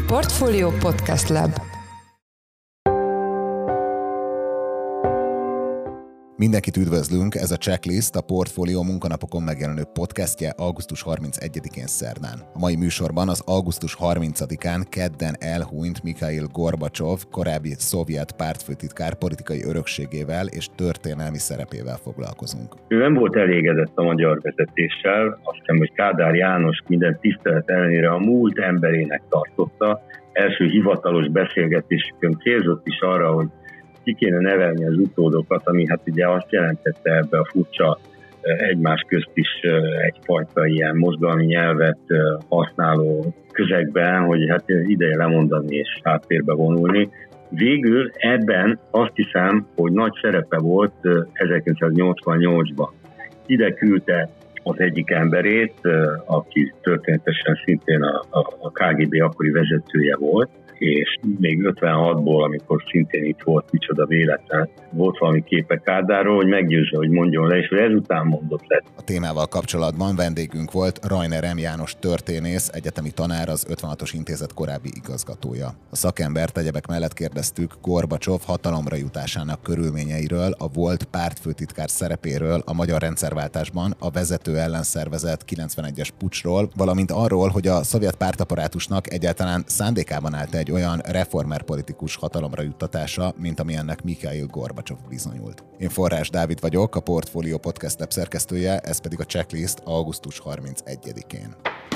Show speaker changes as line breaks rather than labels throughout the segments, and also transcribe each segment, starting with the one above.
Portfolio Podcast Lab.
Mindenkit üdvözlünk, ez a Checklist, a Portfolio munkanapokon megjelenő podcastje augusztus 31-én szerdán. A mai műsorban az augusztus 30-án kedden elhunyt Mikhail Gorbacsov, korábbi szovjet pártfőtitkár politikai örökségével és történelmi szerepével foglalkozunk.
Ő nem volt elégedett a magyar vezetéssel, azt hiszem, hogy Kádár János minden tisztelet ellenére a múlt emberének tartotta. Első hivatalos beszélgetésükön célzott is arra, hogy ki kéne nevelni az utódokat, ami hát ugye azt jelentette ebbe a furcsa egymás közt is egyfajta ilyen mozgalmi nyelvet használó közegben, hogy hát ideje lemondani és háttérbe vonulni. Végül ebben azt hiszem, hogy nagy szerepe volt 1988-ban. Ide küldte az egyik emberét, aki történetesen szintén a KGB akkori vezetője volt, és még 56-ból, amikor szintén itt volt, micsoda véletlen, volt valami képe Kádárról, hogy meggyőzze, hogy mondjon le, és hogy ezután mondott le.
A témával kapcsolatban vendégünk volt Rajner M. János történész, egyetemi tanár, az 56-os intézet korábbi igazgatója. A szakembert egyebek mellett kérdeztük Gorbacsov hatalomra jutásának körülményeiről, a volt pártfőtitkár szerepéről a magyar rendszerváltásban, a vezető ellen szervezett 91-es puccsról, valamint arról, hogy a szovjet pártaparátusnak egyáltalán szándékában állt egy olyan reformer politikus hatalomra juttatása, mint amilyennek Mikhail Gorbacsov bizonyult. Én Forrás Dávid vagyok, a Portfolio Podcast Lab szerkesztője, ez pedig a Checklist augusztus 31-én.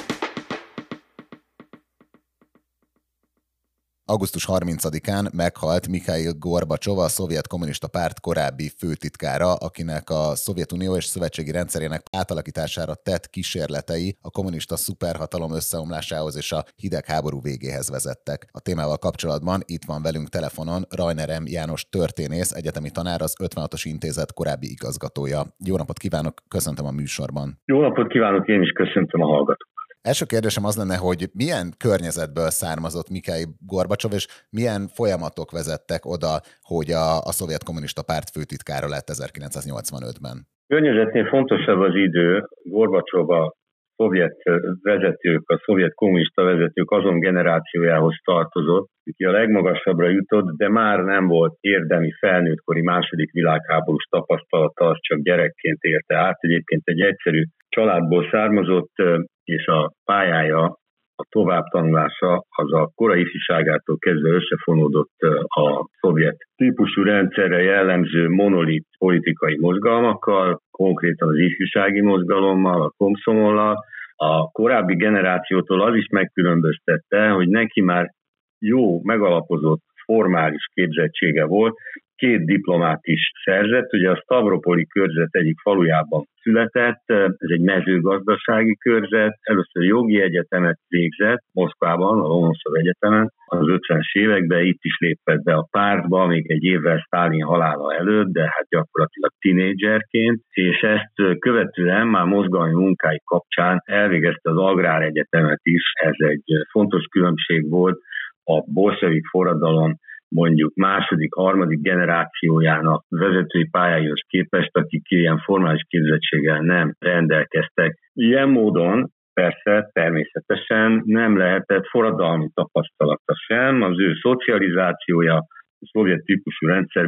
Augusztus 30-án meghalt Mikhail Gorbacsov, a szovjet kommunista párt korábbi főtitkára, akinek a Szovjetunió és szövetségi rendszerének átalakítására tett kísérletei a kommunista szuperhatalom összeomlásához és a hidegháború végéhez vezettek. A témával kapcsolatban itt van velünk telefonon Rajner M. János történész, egyetemi tanár, az 56-os intézet korábbi igazgatója. Jó napot kívánok, köszöntöm a műsorban.
Jó napot kívánok, én is köszöntöm a hallgatókat.
Első kérdésem az lenne, hogy milyen környezetből származott Mikhail Gorbacsov, és milyen folyamatok vezettek oda, hogy a szovjet kommunista párt főtitkára lett 1985-ben?
Környezetnél fontosabb az idő. Gorbacsov a szovjet vezetők, a szovjet kommunista vezetők azon generációjához tartozott, aki a legmagasabbra jutott, de már nem volt érdemi felnőttkori második világháborús tapasztalata, az csak gyerekként érte át. Egyébként egy egyszerű családból származott, és a pályája, a továbbtanulása az a korai ifjúságától kezdve összefonódott a szovjet típusú rendszerre jellemző monolit politikai mozgalmakkal, konkrétan az ifjúsági mozgalommal, a Komszomollal. A korábbi generációtól az is megkülönböztette, hogy neki már jó, megalapozott formális képzettsége volt, 2 diplomát is szerzett, ugye a Stavropoli körzet egyik falujában született, ez egy mezőgazdasági körzet, először jogi egyetemet végzett Moszkvában, a Lomonoszov Egyetemen, az 50-es években itt is lépett be a pártba, még egy évvel Sztálin halála előtt, de hát gyakorlatilag tinédzserként, és ezt követően már mozgalmi munkái kapcsán elvégezte az Agráregyetemet is, ez egy fontos különbség volt a bolsevik forradalom mondjuk második, harmadik generációjának vezetői pályáihoz képest, akik ilyen formális képzettséggel nem rendelkeztek. Ilyen módon persze természetesen nem lehetett forradalmi tapasztalata sem, az ő szocializációja, a szovjet típusú rendszer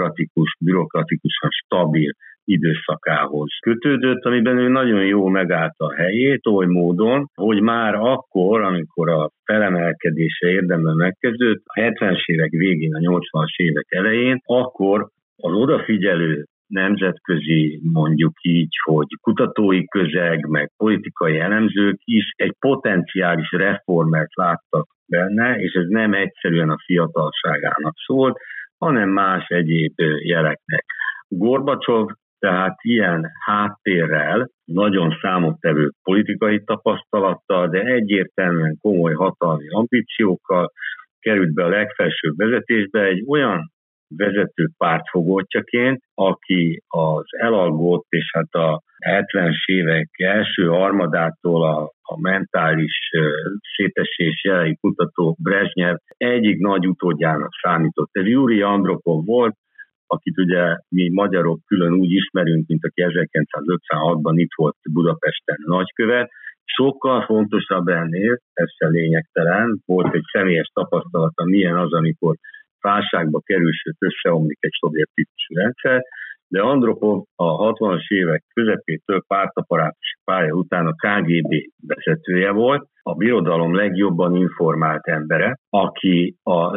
bürokratikusan stabil időszakához kötődött, amiben ő nagyon jól megállta a helyét, oly módon, hogy már akkor, amikor a felemelkedése érdemben megkezdődött, a 70-es évek végén, a 80-as évek elején, akkor az odafigyelő nemzetközi, mondjuk így, hogy kutatói közeg, meg politikai elemzők is egy potenciális reformert láttak benne, és ez nem egyszerűen a fiatalságának szólt, hanem más egyéb jeleknek. Gorbacsov tehát ilyen háttérrel, nagyon számottevő politikai tapasztalattal, de egyértelműen komoly hatalmi ambíciókkal került be a legfelsőbb vezetésbe egy olyan vezető pártfogottjaként, aki az elalgott és hát a 70-es évek első harmadától a mentális szétesés jelei kutató Brezsnyev egyik nagy utódjának számított. Ez Jurij Andropov volt, akit ugye mi magyarok külön úgy ismerünk, mint aki 1956-ban itt volt Budapesten nagykövet, Sokkal fontosabb ennél, ez se lényegtelen, volt egy személyes tapasztalata, milyen az, amikor válságba kerül, sőt összeomlik egy szovjet típusú rendszer, de Andropov a 60-as évek közepétől pártaparátusi pálya után a KGB vezetője volt, a birodalom legjobban informált embere, aki a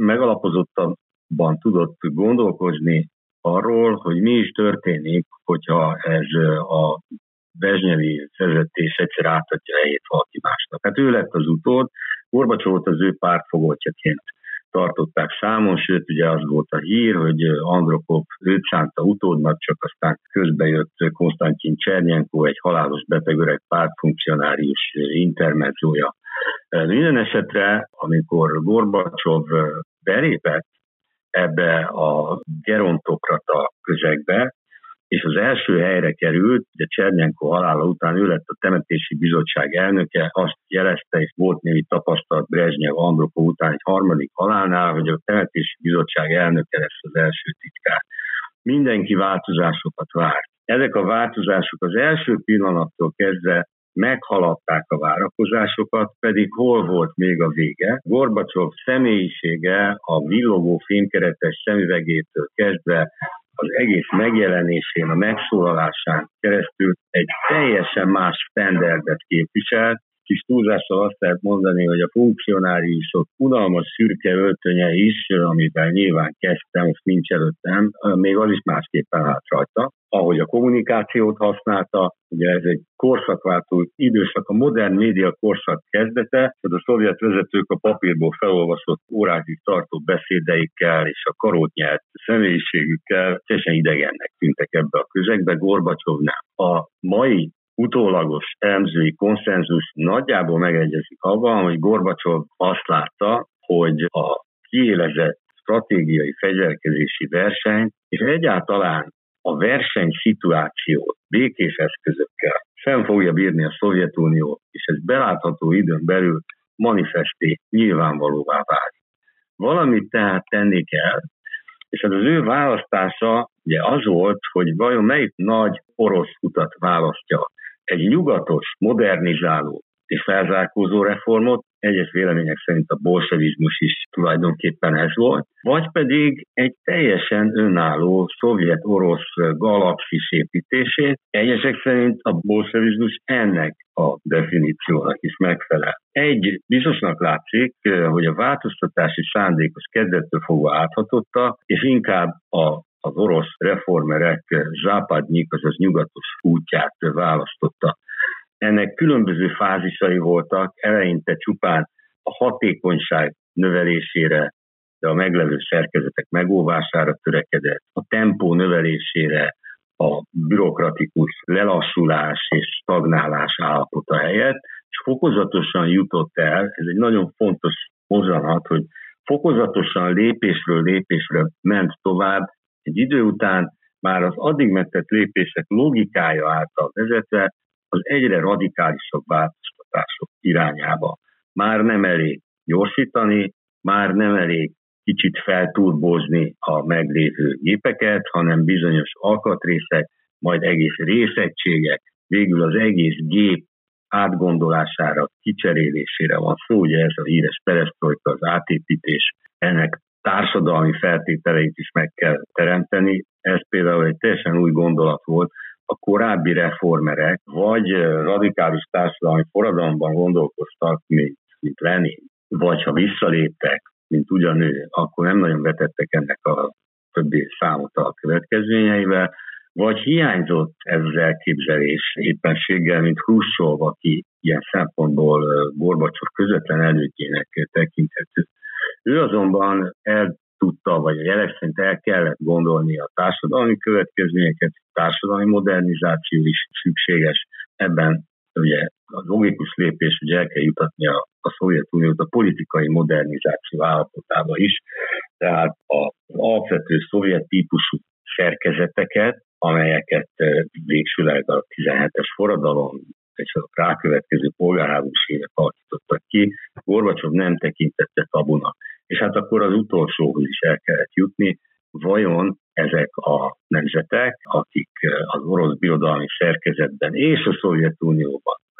legmegalapozottabban tudott gondolkozni arról, hogy mi is történik, hogyha ez a Brezsnyevi vezetés egyszer átadja helyét valaki másnak. Hát ő lett az utód, Gorbacsovot az ő pártfogoltjaként tartották számon, sőt ugye az volt a hír, hogy Andropov őt szánta utódnak, csak aztán közbe jött Konstantin Csernyenko, egy halálos beteg öreg pártfunkcionárius intermedzója. Minden esetre, amikor Gorbacsov belépett ebbe a gerontokrata közegbe, és az első helyre került, ugye Csernyenko halála után ő lett a temetési bizottság elnöke, azt jelezte, és volt némi tapasztalat Brezsnyev Andropov után egy harmadik halálnál, hogy a temetési bizottság elnöke lesz az első titkár. Mindenki változásokat várt. Ezek a változások az első pillanattól kezdve meghaladták a várakozásokat, pedig hol volt még a vége. Gorbacsov személyisége a villogó fémkeretes szemüvegétől kezdve az egész megjelenésén, a megszólalásán keresztül egy teljesen más standardet képviselt. Kis túlzással azt lehet mondani, hogy a funkcionáriusok unalmas szürke öltönye is, amivel nyilván kezdtem, most nincs előttem, még az is másképpen állt rajta. Ahogy a kommunikációt használta, ugye ez egy korszakváltó időszak, a modern média korszak kezdete, hogy a szovjet vezetők a papírból felolvasott órákig tartó beszédeikkel és a karót nyert személyiségükkel teljesen idegennek tűntek ebbe a közegbe, Gorbacsov nem. A mai utólagos elemzői konszenzus nagyjából megegyezik abban, hogy Gorbacsov azt látta, hogy a kiélezett stratégiai fegyverkezési verseny, és egyáltalán a versenyszituációt békés eszközökkel sem fogja bírni a Szovjetunió, és ez belátható időn belül manifesté nyilvánvalóvá válik. Valamit tehát tenni kell, és az ő választása ugye az volt, hogy vajon melyik nagy orosz utat választja. Egy nyugatos, modernizáló és felzárkózó reformot, egyes vélemények szerint a bolsevizmus is tulajdonképpen ez volt, vagy pedig egy teljesen önálló szovjet-orosz galaxis építését, egyesek szerint a bolsevizmus ennek a definíciónak is megfelel. Egy biztosnak látszik, hogy a változtatási szándék az kezdettől fogva áthatotta, és inkább az orosz reformerek západnyik, azaz nyugatos útját választotta. Ennek különböző fázisai voltak, eleinte csupán a hatékonyság növelésére, de a meglevő szerkezetek megóvására törekedett, a tempó növelésére, a bürokratikus lelassulás és stagnálás állapota helyett, és fokozatosan jutott el, ez egy nagyon fontos mozzanat, hogy fokozatosan lépésről lépésre ment tovább, egy idő után már az addig megtett lépések logikája által vezetve az egyre radikálisabb változtatások irányába. Már nem elég gyorsítani, már nem elég kicsit felturbózni a meglévő gépeket, hanem bizonyos alkatrészek, majd egész részegységek, végül az egész gép átgondolására, kicserélésére van szó, ugye ez a híres peresztrojka, az átépítés, ennek társadalmi feltételeit is meg kell teremteni. Ez például egy teljesen új gondolat volt. A korábbi reformerek vagy radikális társadalmi forradalomban gondolkoztak, mint Lenin, vagy ha visszaléptek, mint ugyanő, akkor nem nagyon vetettek ennek a többi számot a következményeivel, vagy hiányzott ez az elképzelés éppenséggel, mint Hruscsov, aki ilyen szempontból Gorbacsov közvetlen elődjének tekinthető. Ő azonban el tudta, vagy a jelek szerint el kellett gondolni a társadalmi következményeket, a társadalmi modernizáció is szükséges. Ebben ugye a logikus lépés, hogy el kell jutatni a Szovjetuniót a politikai modernizáció állapotába is, tehát az alapvető szovjet típusú szerkezeteket, amelyeket végsőleg a 17-es forradalom és a rákövetkező polgárháborús évek alakítottak ki, Gorbacsov nem tekintette tabunak. És hát akkor az utolsóhoz is el kellett jutni, vajon ezek a nemzetek, akik az orosz birodalmi szerkezetben és a Szovjetunióban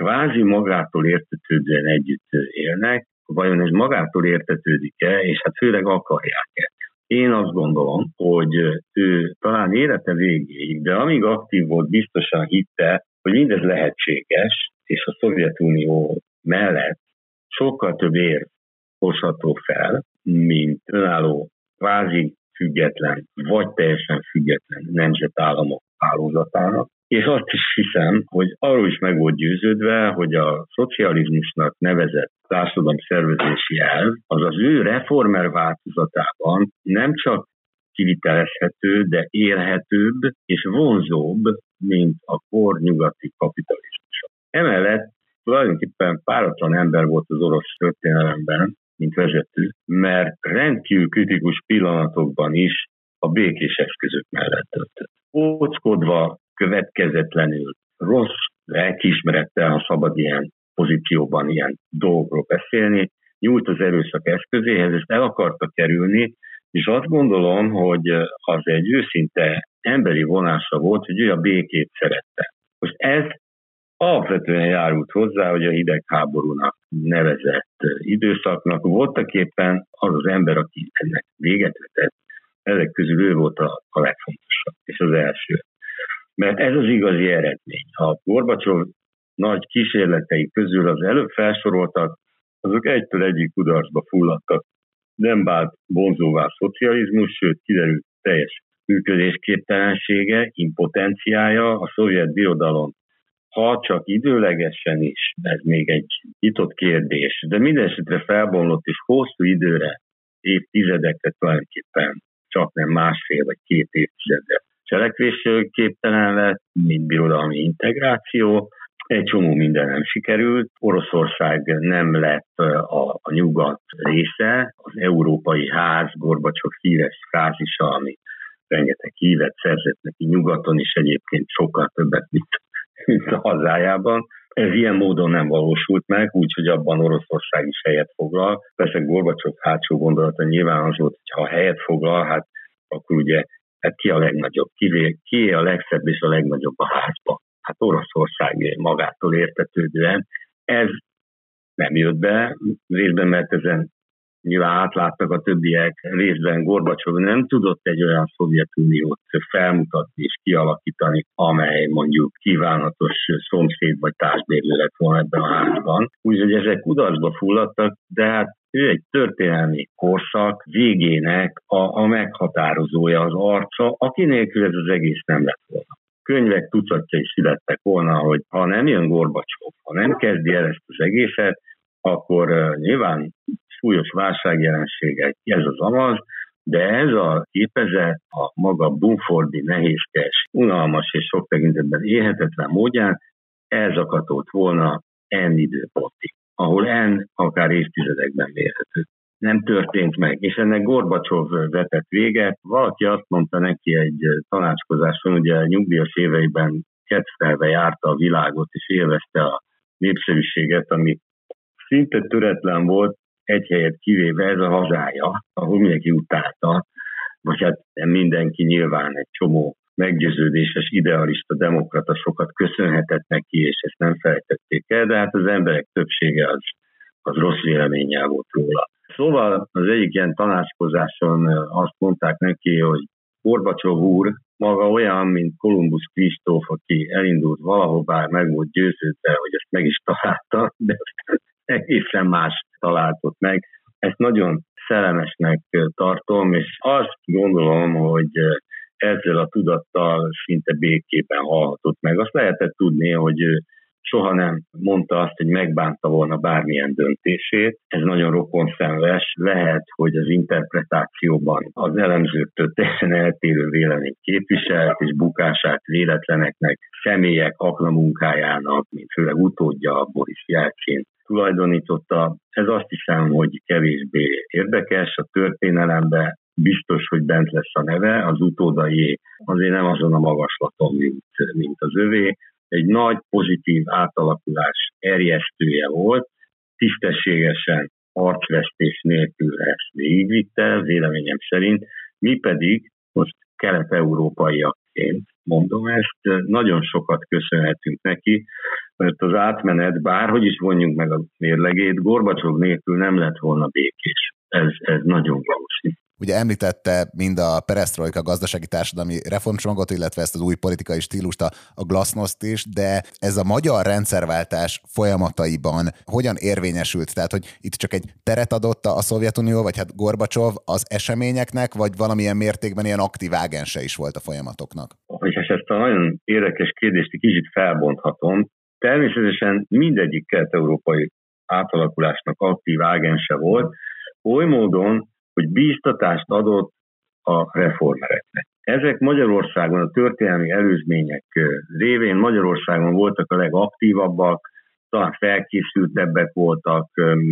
kvázi magától értetődően együtt élnek, vajon ez magától értetődik-e, és hát főleg akarják-e. Én azt gondolom, hogy ő talán élete végéig, de amíg aktív volt, biztosan hitte, hogy mindez lehetséges, és a Szovjetunió mellett sokkal több érv hozható fel, mint önálló, kvázi független, vagy teljesen független nemzetállamok hálózatának. És azt is hiszem, hogy arról is meg volt győződve, hogy a szocializmusnak nevezett társadalomszervezési elv az az ő reformer változatában nem csak kivitelezhető, de élhetőbb és vonzóbb, mint a kor nyugati kapitalizmus. Emellett tulajdonképpen páratlan ember volt az orosz történelemben, mint vezető, mert rendkívül kritikus pillanatokban is a békés eszközök mellett döntött. Óckodva, következetlenül, rossz lelkiismerettel, ha szabad ilyen pozícióban ilyen dolgokról beszélni, nyújt az erőszak eszközéhez, ezt el akarta kerülni, és azt gondolom, hogy az egy őszinte emberi vonása volt, hogy ő a békét szerette. Most ez alapvetően járult hozzá, hogy a hidegháborúnak nevezett időszaknak voltaképpen az az ember, aki ennek véget vetett, ezek közül ő volt a legfontosabb, és az első. Mert ez az igazi eredmény. A Gorbacsov nagy kísérletei közül az előbb felsoroltak, azok egytől egyik kudarcba fulladtak. Nem vált vonzóvá a szocializmus, sőt kiderült teljes működésképtelensége, impotenciája, a szovjet birodalom, ha csak időlegesen is, ez még egy nyitott kérdés, de mindenesetre felbomlott és hosszú időre, évtizedekre tulajdonképpen csak nem másfél vagy 2 évtizedre cselekvésképtelen lett, mint birodalmi integráció. Egy csomó minden nem sikerült. Oroszország nem lett a nyugat része, az európai ház, Gorbacsov híres frázisa, ami rengeteg hívet szerzett neki nyugaton is egyébként sokkal többet, mint a hazájában. Ez ilyen módon nem valósult meg, úgyhogy abban Oroszország is helyet foglal. Persze Gorbacsov hátsó gondolata nyilván az volt, hogy ha helyet foglal, hát akkor ugye hát ki a legnagyobb, ki a legszebb és a legnagyobb a házban. Hát Oroszország magától értetődően. Ez nem jött be, részben mert ezen nyilván átláttak a többiek, részben Gorbacsov nem tudott egy olyan Szovjetuniót felmutatni és kialakítani, amely mondjuk kívánatos szomszéd vagy társbérlő lett volna ebben a házban. Úgyhogy ezek kudarcba fulladtak, de hát ő egy történelmi korszak végének a meghatározója, az arca, aki nélkül ez az egész nem lett volna. Könyvek tucatja is születtek volna, hogy ha nem jön Gorbacsov, ha nem kezdi el ezt az egészet, akkor nyilván súlyos válságjelenségek, ez az amaz, de ez a képezet a maga bumfordi, nehézkes, unalmas és sok tekintetben élhetetlen módján elzakatolt volna N időpontig, ahol N akár évtizedekben mérhető. Nem történt meg, és ennek Gorbacsov vetett véget. Valaki azt mondta neki egy tanácskozáson, ugye nyugdíjas éveiben kedvelve járta a világot, és élvezte a népszerűséget, ami szinte töretlen volt, egy helyet kivéve, ez a hazája, ahol mindenki utálta, vagy hát mindenki nyilván egy csomó meggyőződéses, idealista, demokrata sokat köszönhetett neki, és ezt nem felejtették el, de hát az emberek többsége az rossz véleménnyel volt róla. Szóval az egyik ilyen tanácskozáson azt mondták neki, hogy Gorbacsov úr maga olyan, mint Kolumbusz Kristóf, aki elindult valahová, meg volt győződve, hogy ezt meg is találta, de egészen más találtott meg. Ezt nagyon szellemesnek tartom, és azt gondolom, hogy ezzel a tudattal szinte békében halhatott meg. Azt lehetett tudni, hogy ő soha nem mondta azt, hogy megbánta volna bármilyen döntését. Ez nagyon rokonszenves. Lehet, hogy az interpretációban az elemzőktől teljesen eltérő véleményt képviselt, és bukását véletleneknek, személyek aknamunkájának, mint főleg utódja Boris Jelcsin tulajdonította. Ez azt hiszem, hogy kevésbé érdekes. A történelemben biztos, hogy bent lesz a neve, az utódai azért nem azon a magaslaton, mint az övé. Egy nagy pozitív átalakulás erjesztője volt, tisztességesen arcvesztés nélkül ezt végigvitte, véleményem szerint, mi pedig most kelet-európaiakként mondom ezt, nagyon sokat köszönhetünk neki, mert az átmenet, bárhogy is vonjuk meg a mérlegét, Gorbacsov nélkül nem lett volna békés. Ez nagyon valószínű.
Ugye említette mind a peresztrojka gazdasági társadalmi reformcsomagot, illetve ezt az új politikai stílust, a glasznoszt is, de ez a magyar rendszerváltás folyamataiban hogyan érvényesült? Tehát, hogy itt csak egy teret adott a Szovjetunió, vagy hát Gorbacsov az eseményeknek, vagy valamilyen mértékben ilyen aktív ágense is volt a folyamatoknak?
És ezt a nagyon érdekes kérdést egy kicsit felbonthatom. Természetesen mindegyik kelet-európai átalakulásnak aktív ágense volt, oly módon, hogy bíztatást adott a reformereknek. Ezek Magyarországon a történelmi előzmények révén Magyarországon voltak a legaktívabbak, talán felkészültebbek voltak,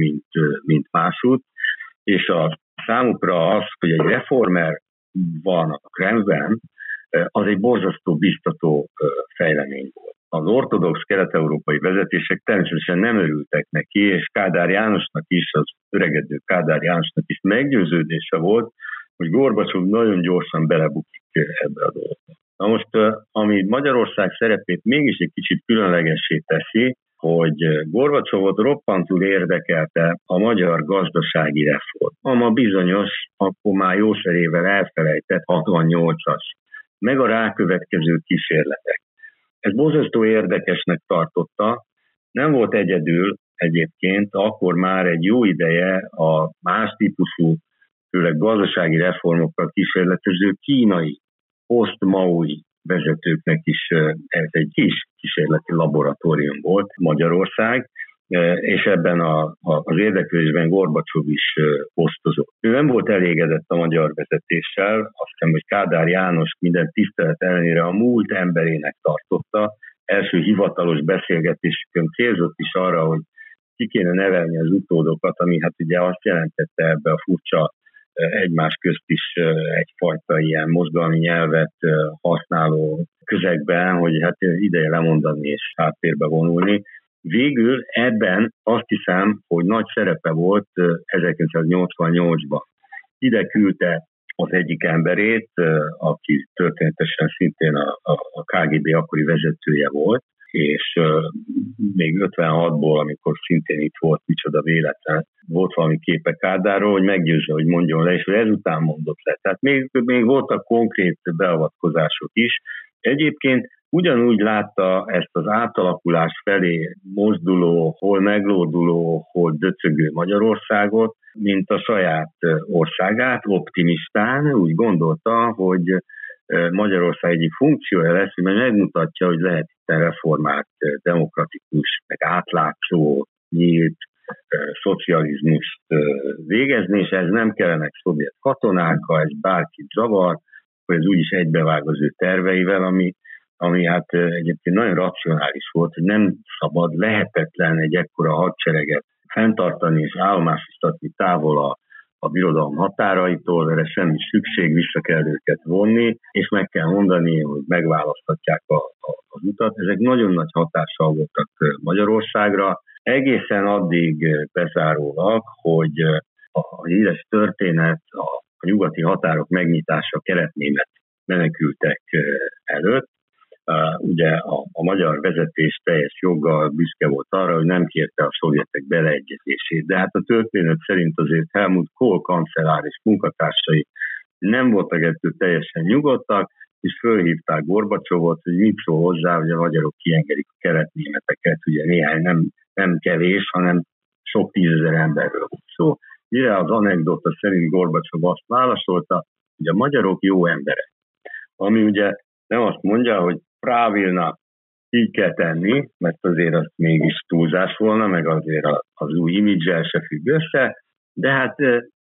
mint másút, és a számukra az, hogy egy reformer van a Kremlben, az egy borzasztó biztató fejlemény volt. Az ortodox kelet-európai vezetések természetesen nem örültek neki, és Kádár Jánosnak is, az öregedő Kádár Jánosnak is meggyőződése volt, hogy Gorbacsov nagyon gyorsan belebukik ebbe a dologba. Na most, ami Magyarország szerepét mégis egy kicsit különlegessé teszi, hogy Gorbacsovot roppantul érdekelte a magyar gazdasági reform. Ama bizonyos, akkor már jószerével elfelejtett 68-as, meg a rákövetkező kísérletek. Ez borzasztó érdekesnek tartotta, nem volt egyedül egyébként, akkor már egy jó ideje a más típusú, főleg gazdasági reformokkal kísérletező kínai, post-maui vezetőknek is ez egy kis kísérleti laboratórium volt Magyarország, és ebben az érdeklődésben Gorbacsov is osztozott. Ő nem volt elégedett a magyar vezetéssel, azt hiszem, hogy Kádár János minden tisztelet ellenére a múlt emberének tartotta. Első hivatalos beszélgetésükön célzott is arra, hogy ki kéne nevelni az utódokat, ami hát ugye azt jelentette ebbe a furcsa egymás közt is egyfajta ilyen mozgalmi nyelvet használó közegben, hogy hát ideje lemondani és háttérbe vonulni. Végül ebben azt hiszem, hogy nagy szerepe volt 1988-ban. Ide küldte az egyik emberét, aki történetesen szintén a KGB akkori vezetője volt, és még 56-ból, amikor szintén itt volt, micsoda véletlen, volt valami képe Kádárról, hogy meggyőzze, hogy mondjon le, és hogy ezután mondott le. Tehát még voltak konkrét beavatkozások is. Egyébként ugyanúgy látta ezt az átalakulás felé mozduló, hol meglóduló, hol döcögő Magyarországot, mint a saját országát, optimistán, úgy gondolta, hogy Magyarország egyik funkciója lesz, hogy megmutatja, hogy lehet itt reformált, demokratikus, meg átlátszó, nyílt szocializmust végezni, és ez nem kellenek szovjet katonák, ha ez bárkit zavar, hogy ez úgyis egybevág az ő terveivel, ami hát egyébként nagyon racionális volt, hogy nem szabad, lehetetlen egy ekkora hadsereget fenntartani és állomásoztatni távol a birodalom határaitól, erre semmi szükség, vissza kell őket vonni, és meg kell mondani, hogy megválaszthatják az utat. Ezek nagyon nagy hatással voltak Magyarországra, egészen addig bezárólag, hogy a híres történet a nyugati határok megnyitása keletnémet menekültek előtt. Ugye a magyar vezetés teljes joggal büszke volt arra, hogy nem kérte a szovjetek beleegyezését, de hát a történet szerint azért Helmut Kohl kancellár és munkatársai nem voltak ettől teljesen nyugodtak, és fölhívták Gorbacsovot, hogy mit szól hozzá, hogy a magyarok kiengedik a keletnémeteket, ugye néhány nem kevés, hanem sok tízezer emberről volt szó. Mire az anekdota szerint Gorbacsov azt válaszolta, hogy a magyarok jó emberek. Ami ugye nem azt mondja, hogy Právilna így kell tenni, mert azért az mégis túlzás volna, meg azért az új imidzsel se függ össze, de hát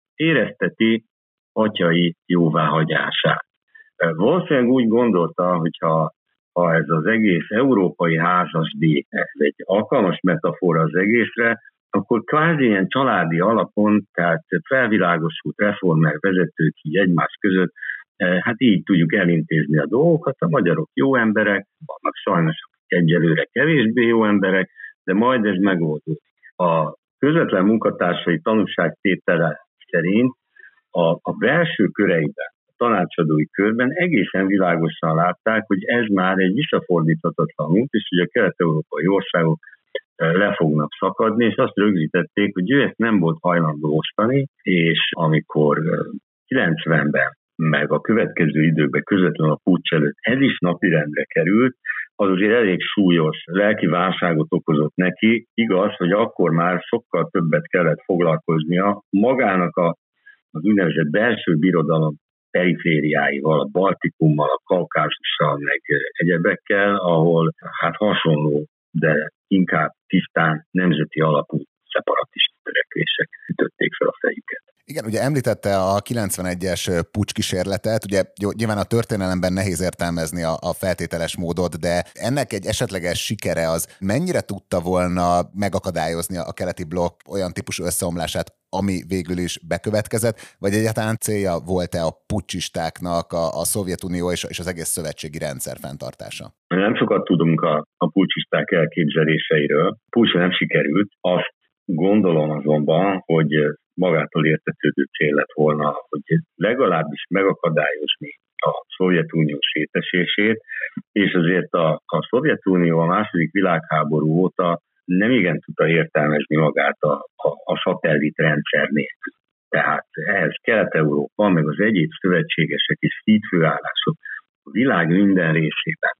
érezteti atyai jóváhagyását. Valószínűleg úgy gondolta, hogyha ez az egész európai házasdíj, ez egy alkalmas metafora az egészre, akkor kvázi ilyen családi alapon, tehát felvilágosult reformer vezetők így egymás között, hát így tudjuk elintézni a dolgokat, a magyarok jó emberek, vannak sajnos egyelőre kevésbé jó emberek, de majd ez megoldódik. A közvetlen munkatársai tanúságtétele szerint a belső köreiben, tanácsadói körben egészen világosan látták, hogy ez már egy visszafordíthatatlan út, és hogy a kelet-európai országok le fognak szakadni, és azt rögzítették, hogy ő ezt nem volt hajlandó osztani, és amikor 90-ben, meg a következő időkben közvetlenül a puccs előtt ez is napirendre került, az azért elég súlyos lelki válságot okozott neki. Igaz, hogy akkor már sokkal többet kellett foglalkoznia magának az úgynevezett belső birodalom perifériáival, a Baltikummal, a Kaukázussal, meg egyebekkel, ahol hát hasonló, de inkább tisztán nemzeti alapú szeparatista törekvések ütötték fel a fejüket.
Igen, ugye említette a 91-es puccs-kísérletet, ugye nyilván a történelemben nehéz értelmezni a feltételes módot, de ennek egy esetleges sikere az mennyire tudta volna megakadályozni a keleti blokk olyan típusú összeomlását, ami végül is bekövetkezett, vagy egyáltalán célja volt-e a puccsistáknak a Szovjetunió és az egész szövetségi rendszer fenntartása?
Nem sokat tudunk a puccsisták elképzeléseiről. Puccs nem sikerült, azt gondolom azonban, hogy magától értetődő cél lett volna, hogy legalábbis megakadályozni a Szovjetunió szétesését, és azért a Szovjetunió a második világháború óta nem igen tudta értelmezni magát a szatellit rendszer nélkül. Tehát ehhez Kelet-Európa, meg az egyéb szövetségesek és hídfőállások a világ minden részében,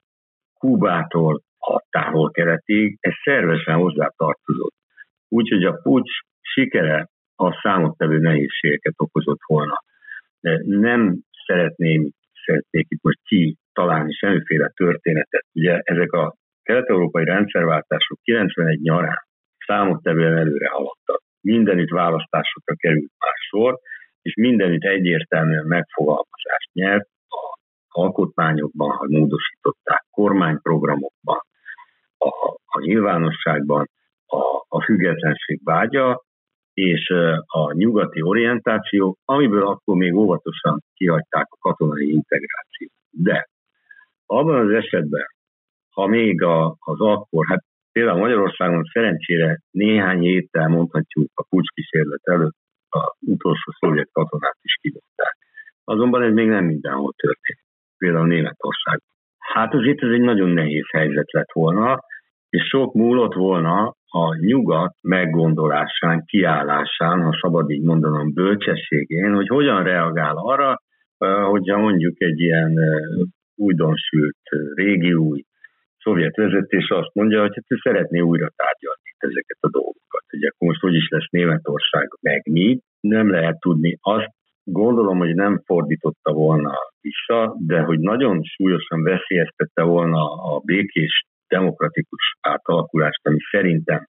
Kubától a távol-keletig, ez szervesen hozzá tartozott. Úgyhogy a puccs sikere a számottevő nehézségeket okozott volna. De nem szeretnék itt most kitalálni semmiféle történetet. Ugye ezek a kelet-európai rendszerváltások 91 nyarán számottevően előre haladtak. Mindenütt választásokra került már sor, és mindenütt egyértelműen megfogalmazást nyert az alkotmányokban, ha módosították, kormányprogramokban, a nyilvánosságban, a függetlenség vágya, és a nyugati orientáció, amiből akkor még óvatosan kihagyták a katonai integrációt. De abban az esetben, ha még az akkor, hát például Magyarországon szerencsére néhány héttel mondhatjuk a puccs-kísérlet előtt az utolsó szovjet katonát is kidobták. Azonban ez még nem mindenhol történt. Például Németországban. Hát azért ez egy nagyon nehéz helyzet lett volna, és sok múlott volna a nyugat meggondolásán, kiállásán, ha szabad így mondanom, bölcsességén, hogy hogyan reagál arra, hogyha mondjuk egy ilyen újdonsült, régi új szovjet vezetés azt mondja, hogy hát ő szeretné újra tárgyalni ezeket a dolgokat. Ugye akkor most hogy is lesz Németország meg mi, nem lehet tudni. Azt gondolom, hogy nem fordította volna vissza, de hogy nagyon súlyosan veszélyeztette volna a békés demokratikus átalakulást, ami szerintem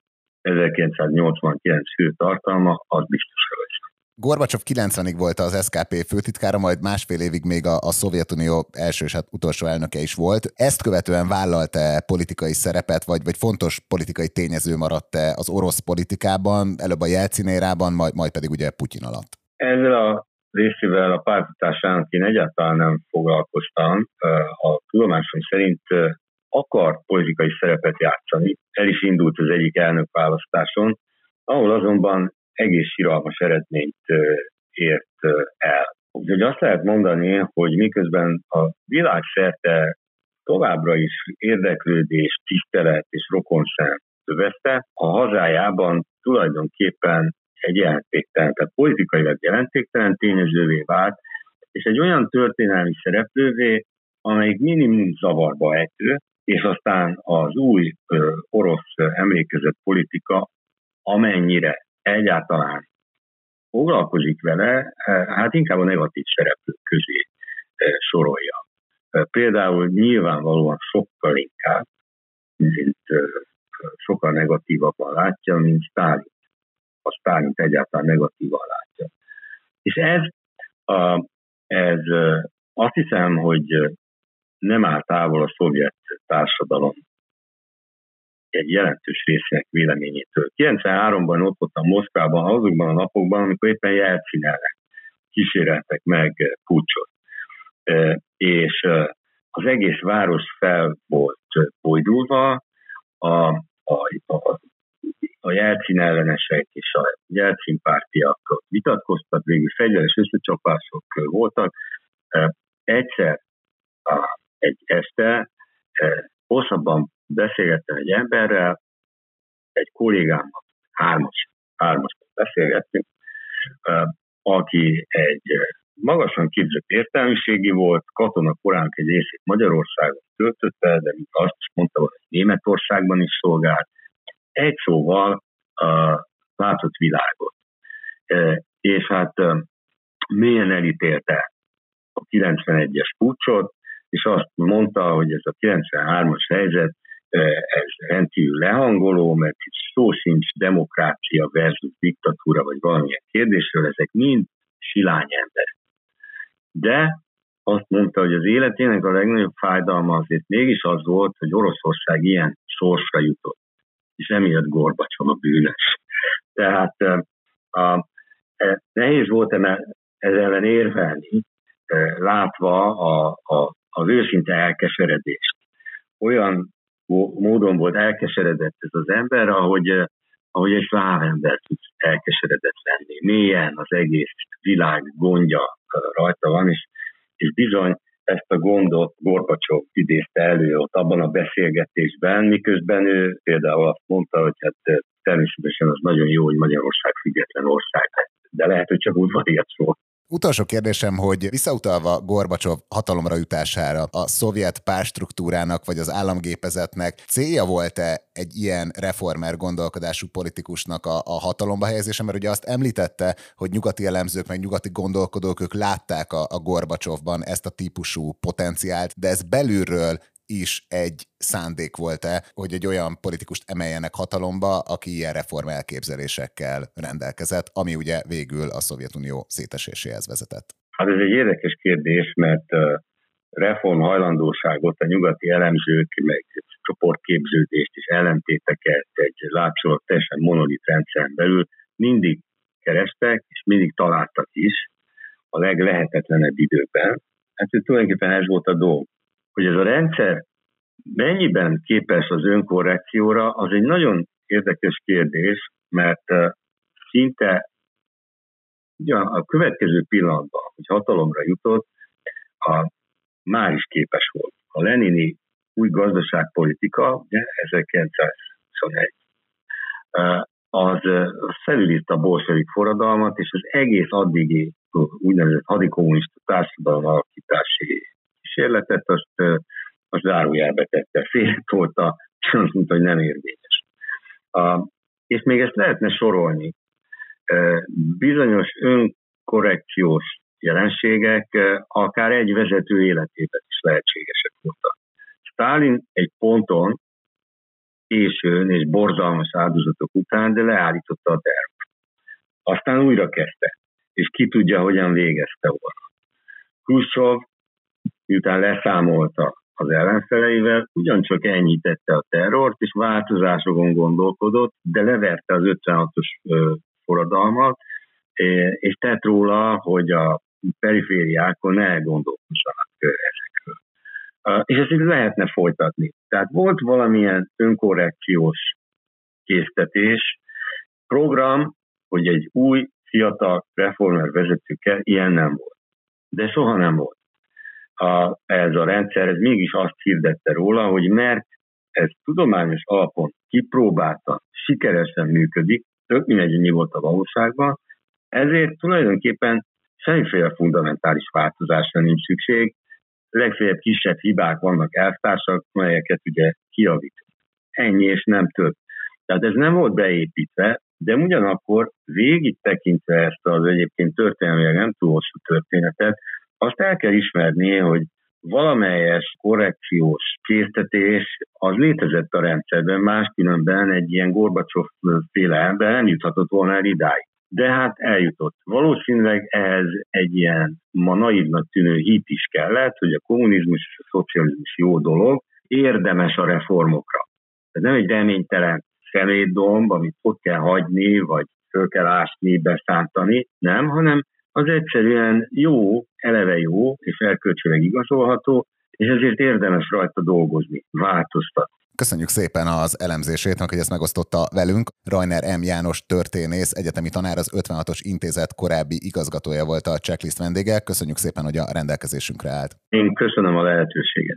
1989 fő tartalma, az biztos lesz.
Gorbacsov 90-ig volt az SKP főtitkára, majd másfél évig még a Szovjetunió első és utolsó elnöke is volt. Ezt követően vállalt-e politikai szerepet, vagy fontos politikai tényező maradt-e az orosz politikában, előbb a Jelcin érában, majd pedig ugye Putyin alatt?
Ezzel a részével a pártfutásának én egyáltalán nem foglalkoztam. A tudomásom szerint akar politikai szerepet játszani. El is indult az egyik elnökválasztáson, ahol azonban egész siralmas eredményt ért el. Úgyhogy azt lehet mondani, hogy miközben a világszerte továbbra is érdeklődés, tisztelet és rokonszem övezte, a hazájában tulajdonképpen egy jelentéktelen, tehát politikailag jelentéktelen tényezővé vált, és egy olyan történelmi szereplővé, amelyik minimum zavarba ejtő, és aztán az új orosz emlékezett politika, amennyire egyáltalán foglalkozik vele, hát inkább a negatív szereplők közé sorolja. Például nyilvánvalóan sokkal inkább, mint sokkal negatívabban látja, mint Sztálin. A Sztálint egyáltalán negatívan látja. És ez azt hiszem, hogy nem áll távol a szovjet társadalom egy jelentős részének véleményétől. 93-ban ott voltam Moszkvában, azokban a napokban, amikor éppen Jelcin ellen kíséreltek meg puccsot. És az egész város fel volt bojdulva, a Jelcin ellenesek és a Jelcin pártiak vitatkoztak, végül fegyveres összecsapások voltak, Egyszer egy este hosszabban beszélgettem egy emberrel, egy kollégámmal, hármas beszélgettünk, aki egy magasan képzett értelmiségi volt, katona korának egy részét Magyarországon töltötte, de mint azt is mondta, hogy Németországban is szolgált. Egy szóval látott világot. És hát mélyen elítélte a 91-es puccsot, és azt mondta, hogy ez a 93-as helyzet, ez rendkívül lehangoló, mert itt szó sincs demokrácia versus diktatúra, vagy valamilyen kérdésről, ezek mind silány emberek. De azt mondta, hogy az életének a legnagyobb fájdalma azért mégis az volt, hogy Oroszország ilyen sorsra jutott, és emiatt Gorbacsov a bűnös. Tehát nehéz volt ez ellen érvelni, látva az őszinte elkeseredést. Olyan módon volt elkeseredett ez az ember, ahogy egy szlávember tud elkeseredett lenni. Mélyen az egész világ gondja rajta van, és bizony ezt a gondot Gorbacsov idézte elő ott abban a beszélgetésben, miközben ő például azt mondta, hogy hát természetesen az nagyon jó, hogy Magyarország független ország, de lehet, hogy csak udvarias volt.
Utolsó kérdésem, hogy visszautalva Gorbacsov hatalomra jutására, a szovjet pártstruktúrának vagy az államgépezetnek célja volt-e egy ilyen reformer gondolkodású politikusnak a hatalomba helyezése? Mert ugye azt említette, hogy nyugati elemzők meg nyugati gondolkodók, ők látták a Gorbacsovban ezt a típusú potenciált, de ez belülről is egy szándék volt-e, hogy egy olyan politikust emeljenek hatalomba, aki ilyen reform elképzelésekkel rendelkezett, ami ugye végül a Szovjetunió széteséséhez vezetett?
Hát ez egy érdekes kérdés, mert reformhajlandóságot a nyugati elemzők, meg csoportképződést és ellentéteket egy látszólag teljesen monolit rendszeren belül mindig kerestek, és mindig találtak is a leglehetetlenebb időben. Hát tulajdonképpen ez volt a dolg. Hogy ez a rendszer mennyiben képes az önkorrekcióra, az egy nagyon érdekes kérdés, mert szinte a következő pillanatban, hogy hatalomra jutott, már is képes volt. A lenini új gazdaságpolitika, 1921, az felülírta a bolsevik forradalmat, és az egész addigi úgynevezett hadikommunista társadalom alakítási kísérletet, azt zárójelbe tette, félretolta, és azt mondta, hogy nem érvényes. És még ezt lehetne sorolni. Bizonyos önkorrekciós jelenségek akár egy vezető életében is lehetségesek voltak. Stalin egy ponton, későn és borzalmas áldozatok után, de leállította a tervet. Aztán újra kezdte, és ki tudja, hogyan végezte volna. Hruscsov, miután leszámolta az ellenfeleivel, ugyancsak enyhítette a terrort, és változásokon gondolkodott, de leverte az 56-os forradalmat, és tett róla, hogy a perifériákon ne gondolkozzanak ezekről. És ezt így lehetne folytatni. Tehát volt valamilyen önkorrekciós késztetés, program, hogy egy új, fiatal reformer vezetőkkel ilyen nem volt. De soha nem volt. Ez a rendszer, ez mégis azt hirdette róla, hogy mert ez tudományos alapon kipróbáltan, sikeresen működik, tök mindegy, mi volt a valóságban, ezért tulajdonképpen semmiféle fundamentális változásra nincs szükség, legfeljebb kisebb hibák vannak elvtársak, melyeket ugye kijavítunk. Ennyi és nem több. Tehát ez nem volt beépítve, de ugyanakkor végig tekintve ezt az egyébként történelmileg nem túl hosszú történetet, azt el kell ismerni, hogy valamelyes korrekciós késztetés az létezett a rendszerben, máskülönben egy ilyen Gorbacsov-féle ember nem juthatott volna el idáig. De hát eljutott. Valószínűleg ehhez egy ilyen ma naívnak tűnő hit is kellett, hogy a kommunizmus és a szocializmus jó dolog, érdemes a reformokra. Ez nem egy reménytelen szemétdomb, amit ott kell hagyni, vagy föl kell ásni, beszántani, nem, hanem az egyszerűen jó, eleve jó, és erkölcsileg igazolható, és ezért érdemes rajta dolgozni, változtatni.
Köszönjük szépen az elemzését, meg hogy ezt megosztotta velünk. Reiner M. János történész, egyetemi tanár, az 56-os intézet korábbi igazgatója volt a Checklist vendége. Köszönjük szépen, hogy a rendelkezésünkre állt.
Én köszönöm a lehetőséget.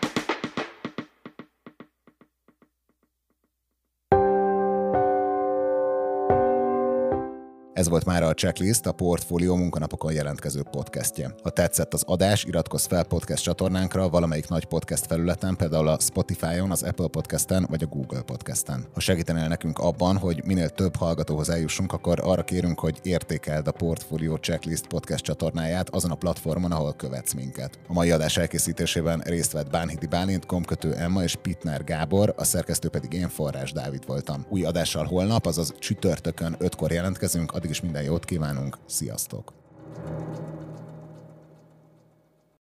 Ez volt már a Checklist, a Portfólió munkanapokon jelentkező podcastje. Ha tetszett az adás, iratkozz fel podcast csatornánkra valamelyik nagy podcast felületen, például a Spotify-on, az Apple Podcasten vagy a Google Podcasten. Ha segítenél nekünk abban, hogy minél több hallgatóhoz eljussunk, akkor arra kérünk, hogy értékeld a Portfólió Checklist podcast csatornáját azon a platformon, ahol követsz minket. A mai adás elkészítésében részt vett Bánhidi Bálint, Komkötő Emma és Pitner Gábor, a szerkesztő pedig én, Forrás Dávid voltam. Új adással holnap, azaz csütörtökön 5-kor jelentkezünk, addig is minden jót kívánunk, sziasztok!